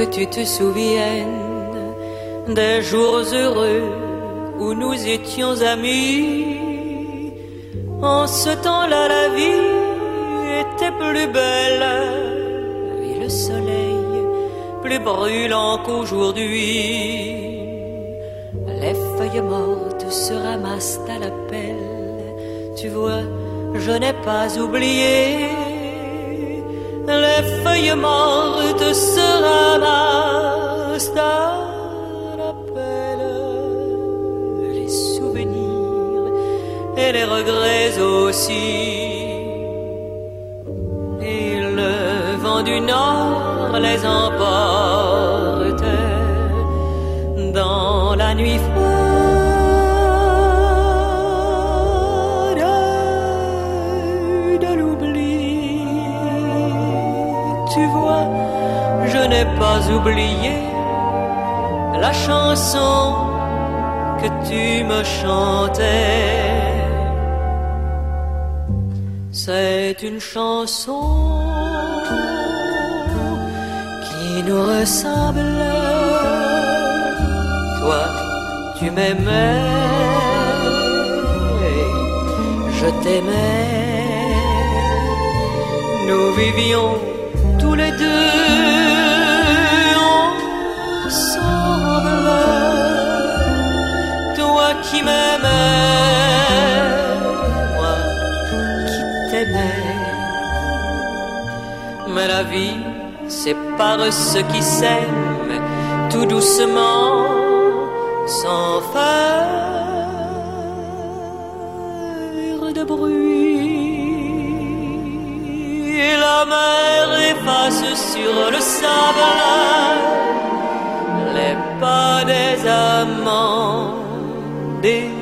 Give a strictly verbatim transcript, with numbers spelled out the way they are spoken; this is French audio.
tu te souviennes des jours heureux où nous étions amis. En ce temps-là, la vie était plus belle et le soleil plus brûlant qu'aujourd'hui. Les feuilles mortes se ramassent à la pelle. Tu vois, je n'ai pas oublié. Les feuilles mortes se ramassent à la pelle. Les souvenirs et les regrets aussi. Et le vent du nord les emporte dans la nuit froide de l'oubli. Tu vois, je n'ai pas oublié la chanson que tu me chantais. C'est une chanson qui nous ressemble. Toi, tu m'aimais, je t'aimais. Nous vivions tous les deux ensemble. Toi qui m'aimais, moi qui t'aimais. Mais la vie sépare ceux qui s'aiment tout doucement, sans faire de bruit. Et la mer efface sur le sable les pas des amants, des